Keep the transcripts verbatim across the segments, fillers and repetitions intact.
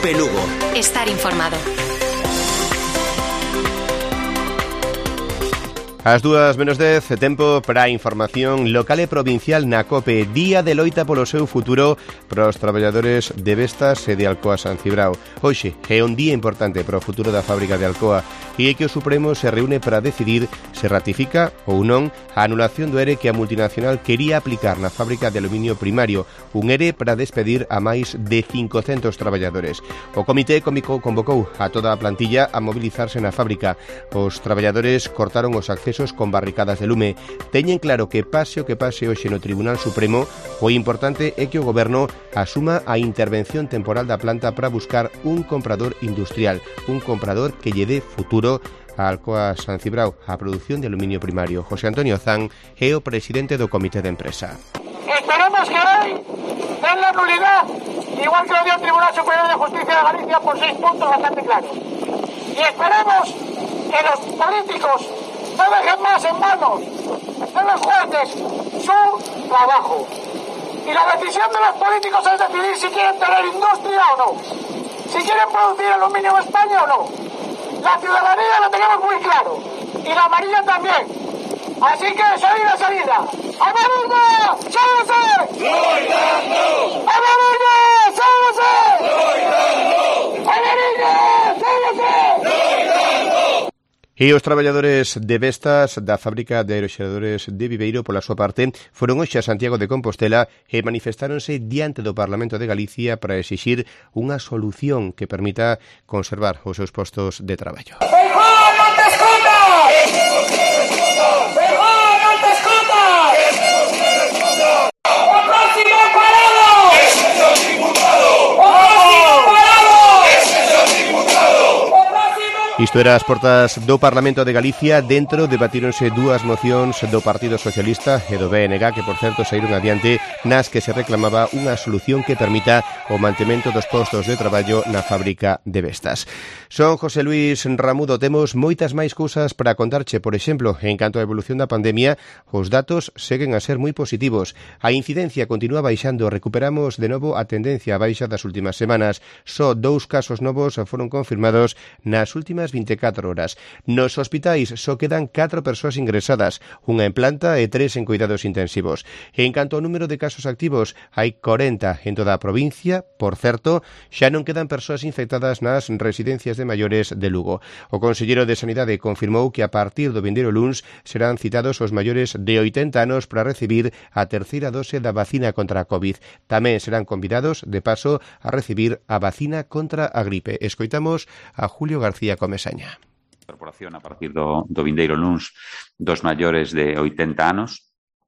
Cope Lugo. Estar informado. As dúas menos dez, tempo para a información local e provincial na Cope. Día de loita polo seu futuro para os traballadores de Vestas e de Alcoa San Cibrao. Hoxe é un día importante para o futuro da fábrica de Alcoa e é que o Supremo se reúne para decidir se ratifica ou non a anulación do ERE que a multinacional quería aplicar na fábrica de aluminio primario, un ERE para despedir a máis de cincocentos traballadores. O comité cómico convocou a toda a plantilla a mobilizarse na fábrica. Os traballadores cortaron os accesos con barricadas de lume. Teñen claro que pase o que pase hoxe no Tribunal Supremo, o importante é que o Goberno asuma a intervención temporal da planta para buscar un comprador industrial, un comprador que lle dé futuro a Alcoa San Cibrao, a produción de aluminio primario. José Antonio Zan é o presidente do Comité de Empresa. Esperemos que hoy den la nulidad, igual que lo dio el Tribunal Superior de Justicia de Galicia por seis puntos bastante claros. Y esperemos que los políticos no dejen más en manos de los jueces su trabajo. Y la decisión de los políticos es decidir si quieren tener industria o no, si quieren producir aluminio en España o no. La ciudadanía lo tenemos muy claro y la amarilla también. Así que salida, salida. ¡Amarilla! ¡Sálvese! ¡Loitando! ¡Amarilla! ¡Sálvese! ¡Loitando! ¡Amarilla! ¡Sálvese! ¡Loitando! E os traballadores de Vestas da fábrica de aeroxeradores de Viveiro, pola súa parte, foron hoxe a Santiago de Compostela e manifestáronse diante do Parlamento de Galicia para exixir unha solución que permita conservar os seus postos de traballo. ¡Feijóo, non te escuta! ¡Feijóo, non te escuta! ¡O próximo parado! ¡Ese es el diputado! ¡O próximo parado! ¡Ese es el diputado! Isto era as portas do Parlamento de Galicia. Dentro debatíronse dúas mocións do Partido Socialista e do B N G, que por certo saíron adiante, nas que se reclamaba unha solución que permita o mantemento dos postos de traballo na fábrica de Vestas. Son José Luis Ramudo. Temos moitas máis cousas para contarche. Por exemplo, en canto á evolución da pandemia, os datos seguen a ser moi positivos. A incidencia continúa baixando. Recuperamos de novo a tendencia a baixa das últimas semanas. Só dous casos novos foron confirmados nas últimas vinte e catro horas. Nos hospitais só quedan catro persoas ingresadas, unha en planta e tres en cuidados intensivos. En canto ao número de casos activos, hai corenta en toda a provincia. Por certo, xa non quedan persoas infectadas nas residencias de maiores de Lugo. O conselleiro de Sanidade confirmou que a partir do vindeiro luns serán citados os maiores de oitenta anos para recibir a terceira dose da vacina contra a COVID. Tamén serán convidados, de paso, a recibir a vacina contra a gripe. Escoitamos a Julio García Comesaña. Incorporación a partir do, do vindeiro luns dos maiores de oitenta anos,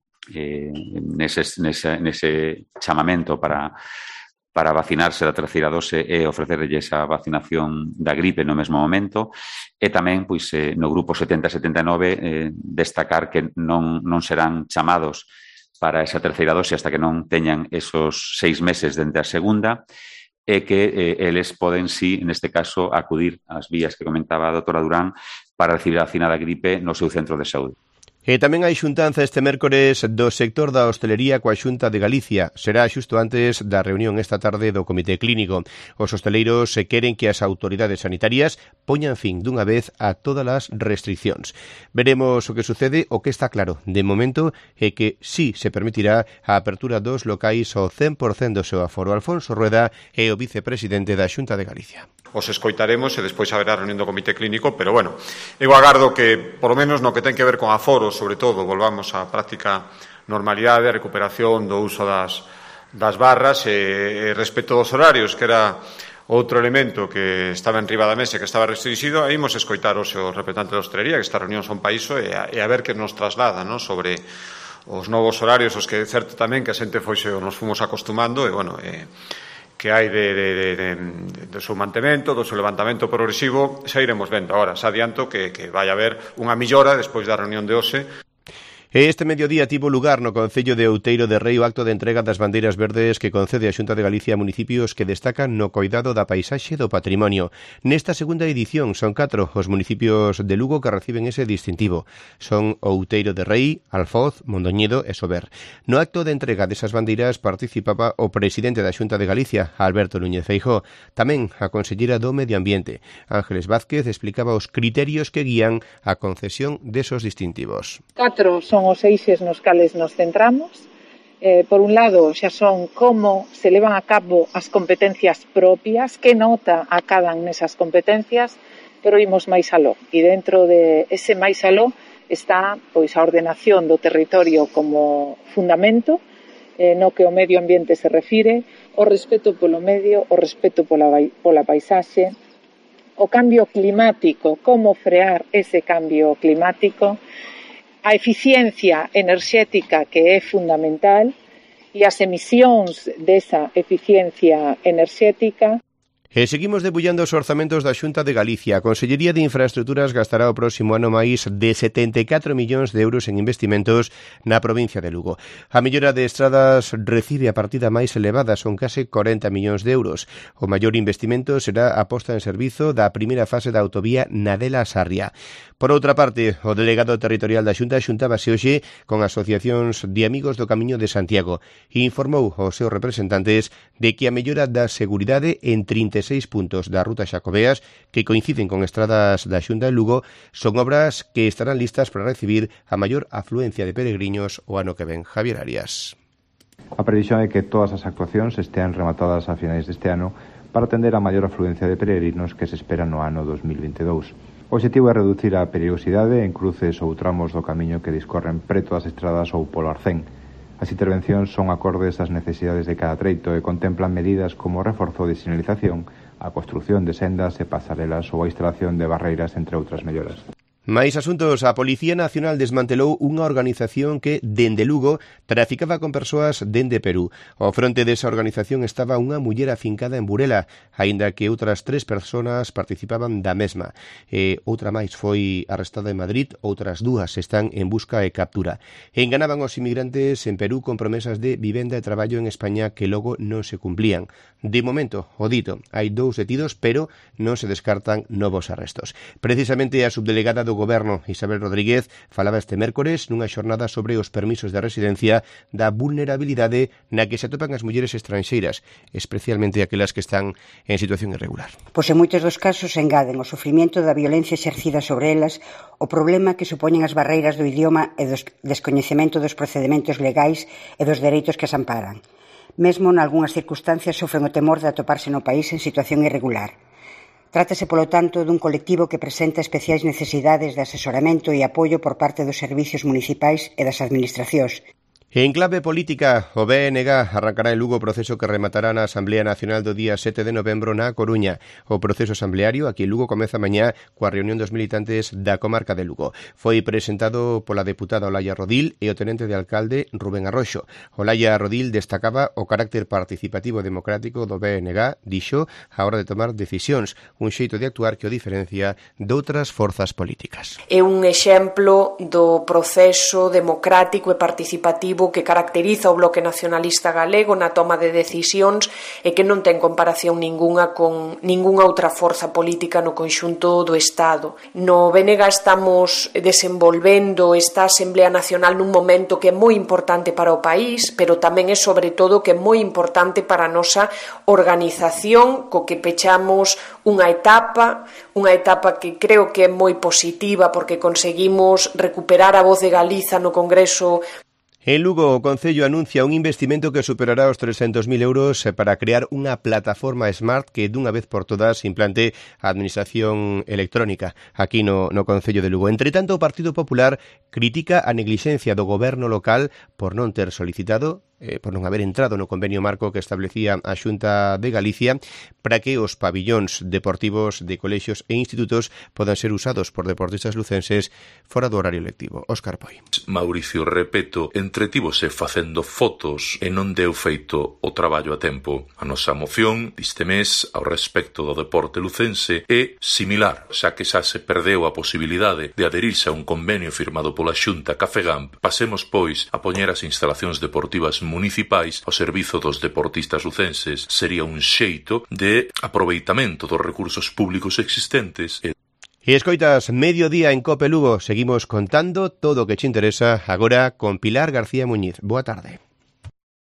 eh, nese, nese, nese chamamento para para vacinarse da terceira dose e ofrecerlles a vacinación da gripe no mesmo momento, e tamén pois eh, no grupo setenta a setenta e nove eh, destacar que non, non serán chamados para esa terceira dose hasta que non teñan esos seis meses dende a segunda, e que eh, eles poden, sí, neste caso, acudir ás vías que comentaba a doutora Durán para recibir a vacina da gripe no seu centro de saúde. E tamén hai xuntanza este mércores do sector da hostelería coa Xunta de Galicia. Será xusto antes da reunión esta tarde do Comité Clínico. Os hosteleiros se queren que as autoridades sanitarias poñan fin dunha vez a todas as restriccións. Veremos o que sucede. O que está claro de momento é que sí se permitirá a apertura dos locais ao cen por cento do seu aforo. Alfonso Rueda é o vicepresidente da Xunta de Galicia. Os escoitaremos e despois haberá reunión do Comité Clínico, pero bueno, eu agardo que, polo menos no que ten que ver con aforos, sobre todo, volvamos á práctica normalidade, a recuperación do uso das, das barras e, e respecto dos horarios, que era outro elemento que estaba en riba da mesa, que estaba restringido. Aí imos escoitar os seus representantes da hostelería, que esta reunión son pa iso, e a, e a ver que nos traslada, ¿no?, sobre os novos horarios, os que é certo tamén que a xente foi nos fomos acostumando, e, bueno, e, que hai de, de, de, de, de seu mantemento, do seu levantamento progresivo, xa iremos vendo. Agora, xa adianto que, que vai haber unha millora despois da reunión de hoxe. Este mediodía tivo lugar no concello de Outeiro de Rei o acto de entrega das bandeiras verdes que concede a Xunta de Galicia a municipios que destacan no coidado da paisaxe e do patrimonio. Nesta segunda edición son catro os municipios de Lugo que reciben ese distintivo. Son Outeiro de Rei, Alfoz, Mondoñedo e Sober. No acto de entrega desas bandeiras participaba o presidente da Xunta de Galicia, Alberto Núñez Feijóo. Tamén a consellera do Medio Ambiente, Ángeles Vázquez, explicaba os criterios que guían a concesión desos distintivos. Catro son os eixes nos cales nos centramos. Eh, por un lado, xa son como se levan a cabo as competencias propias, que nota acadan nesas competencias, pero imos máis aló. E dentro de ese máis aló está pois a ordenación do territorio como fundamento, eh, no que o medio ambiente se refire, o respeto polo medio, o respeto pola, pola paisaxe, o cambio climático, como frear ese cambio climático, a eficiencia enerxética que é fundamental e as emisións desa eficiencia enerxética. E seguimos debullando os orzamentos da Xunta de Galicia. A Consellería de Infraestructuras gastará o próximo ano máis de setenta e catro millóns de euros en investimentos na provincia de Lugo. A mellora de estradas recibe a partida máis elevada, son case corenta millóns de euros. O maior investimento será a posta en servizo da primeira fase da autovía Nadela-Sarria. Por outra parte, o delegado territorial da Xunta xuntábase hoxe con asociacións de amigos do Camiño de Santiago e informou aos seus representantes de que a mellora da seguridade en trinta e seis puntos da ruta Xacobeas, que coinciden con estradas da Xunta de Lugo, son obras que estarán listas para recibir a maior afluencia de peregrinos o ano que ven. Javier Arias. A previsión é que todas as actuacións estean rematadas a finais deste ano para atender a maior afluencia de peregrinos que se espera no ano dos mil vinte e dous. O obxectivo é reducir a perigosidade en cruces ou tramos do camiño que discorren preto das estradas ou polo arcén. As intervencións son acordes ás necesidades de cada treito e contemplan medidas como o reforzo de sinalización, a construción de sendas e pasarelas ou a instalación de barreiras, entre outras melloras. Mais asuntos, a Policía Nacional desmantelou unha organización que, dende Lugo, traficaba con persoas dende Perú. Ao fronte desa organización estaba unha muller afincada en Burela, aínda que outras tres persoas participaban da mesma. E outra máis foi arrestada en Madrid, outras dúas están en busca e captura. Enganaban os inmigrantes en Perú con promesas de vivenda e traballo en España que logo non se cumplían. De momento, o dito, hai dous detidos, pero non se descartan novos arrestos. Precisamente a subdelegada do Goberno, Isabel Rodríguez, falaba este mércores nunha xornada sobre os permisos de residencia da vulnerabilidade na que se atopan as mulleres estranxeiras, especialmente aquelas que están en situación irregular. Pois en moitos dos casos engaden o sofrimento da violencia exercida sobre elas, o problema que supoñen as barreiras do idioma e do descoñecemento dos procedementos legais e dos dereitos que as amparan. Mesmo nalgúnas circunstancias sofren o temor de atoparse no país en situación irregular. Trátase, polo tanto, dun colectivo que presenta especiais necesidades de asesoramento e apoio por parte dos servicios municipais e das administracións. En clave política, o B N G arrancará en Lugo o proceso que rematará na Asamblea Nacional do día sete de novembro na Coruña. O proceso asambleario aquí en Lugo comeza mañá coa reunión dos militantes da comarca de Lugo. Foi presentado pola deputada Olaya Rodil e o tenente de alcalde Rubén Arroxo. Olaya Rodil destacaba o carácter participativo e democrático do B N G, dixo, a hora de tomar decisións, un xeito de actuar que o diferencia doutras forzas políticas. É un exemplo do proceso democrático e participativo que caracteriza o Bloque Nacionalista Galego na toma de decisións e que non ten comparación ningunha con ningunha outra forza política no conxunto do Estado. No B N G estamos desenvolvendo esta Asamblea Nacional nun momento que é moi importante para o país, pero tamén é sobre todo que é moi importante para a nosa organización, co que pechamos unha etapa, unha etapa que creo que é moi positiva porque conseguimos recuperar a voz de Galiza no Congreso. En Lugo, o Concello anuncia un investimento que superará os trescentos mil euros para crear unha plataforma smart que dunha vez por todas implante a administración electrónica aquí no, no Concello de Lugo. Entre tanto, o Partido Popular critica a neglixencia do goberno local por non ter solicitado eh, por non haber entrado no convenio marco que establecía a Xunta de Galicia para que os pabillóns deportivos de colexios e institutos podan ser usados por deportistas lucenses fora do horario lectivo. Óscar Poi. Mauricio Repeto entretívose facendo fotos e non deu feito o traballo a tempo. A nosa moción diste mes ao respecto do deporte lucense é similar, xa que xa se perdeu a posibilidade de adherirse a un convenio firmado pola Xunta Cafegamp. Pasemos, pois, a poñer as instalacións deportivas municipais ao servizo dos deportistas lucenses. Sería un xeito de aproveitamento dos recursos públicos existentes e E escoitas Mediodía en Cope Lugo. Seguimos contando todo o que te interesa agora con Pilar García Muñiz. Boa tarde.